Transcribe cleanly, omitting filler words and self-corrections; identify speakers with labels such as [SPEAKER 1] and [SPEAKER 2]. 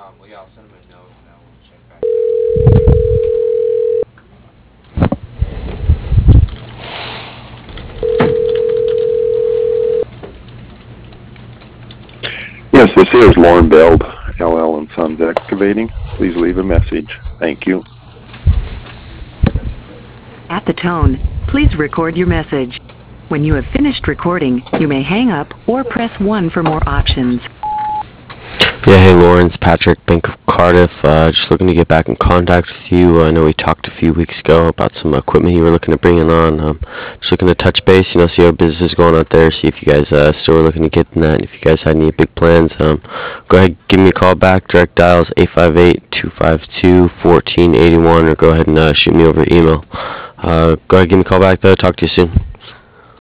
[SPEAKER 1] Well, yeah, I'll send him a note and I will check back.
[SPEAKER 2] Yes, this is Lauren Beld, LL and Sons Excavating. Please leave a message. Thank you.
[SPEAKER 3] At the tone, please record your message. When you have finished recording, you may hang up or press 1 for more options.
[SPEAKER 4] Yeah, hey Lawrence, Patrick, Bank of Cardiff. Just looking to get back in contact with you. I know we talked a few weeks ago about some equipment you were looking to bring in on. Just looking to touch base, see how business is going out there, see if you guys still are looking to get in that, and if you guys had any big plans. Go ahead, give me a call back. Direct dials 858-252-1481, or go ahead and shoot me over email. Go ahead, give me a call back though. Talk to you soon.